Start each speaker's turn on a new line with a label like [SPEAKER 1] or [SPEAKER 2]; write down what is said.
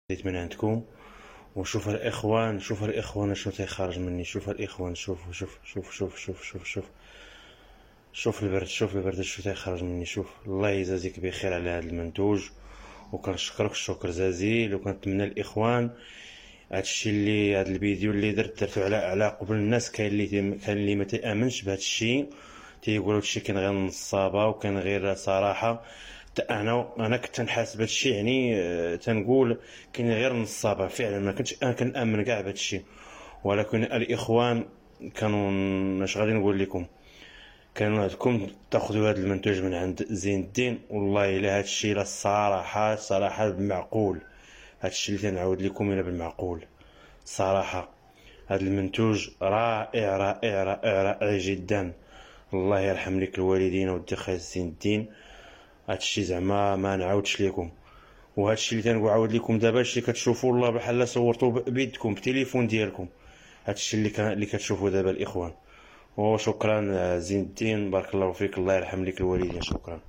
[SPEAKER 1] جيت من عندكم وشوف الاخوان، شوف الاخوان شنو تيخرج مني. شوف الاخوان، شوف شوف شوف شوف شوف شوف شوف شوف البرد، شوف البرد شنو تيخرج مني. شوف الله يجازيك بخير على هذا المنتوج، وكنشكرك شكر جزيل، وكنتمنى الاخوان هادشي اللي هاد الفيديو اللي درتو على قبل الناس. كاين اللي ما تيامنش بهذا الشيء، تيقولوا هادشي كاين غير نصابه وكان غير صراحه. انا كنت نحاسب هذا الشيء، يعني تنقول كاين غير نصابه فعلا. ما كنتش انا كنامن كاع بهذا الشيء، ولكن الاخوان كانوا اش غادي نقول لكم، كانوا عندكم تاخذوا هذا المنتوج من عند زين الدين. والله الا هذا الشيء لا الصراحه صراحه بالمعقول، هذا الشيء اللي تنعاود لكم الا بالمعقول صراحه. هذا المنتوج رائع رائع رائع رائع جدا. الله يرحم لك الوالدين ودي خالد زين الدين. هادشي زعما ما نعاودش لكم، وهادشي اللي تنعاود لكم دابا هادشي اللي كتشوفوا والله بحال صورتو بيدكم بالتليفون ديالكم. هادشي اللي كتشوفوا دابا الاخوان. وشكرا زين الدين، بارك الله فيك، الله يرحم لك الوالدين، شكرا.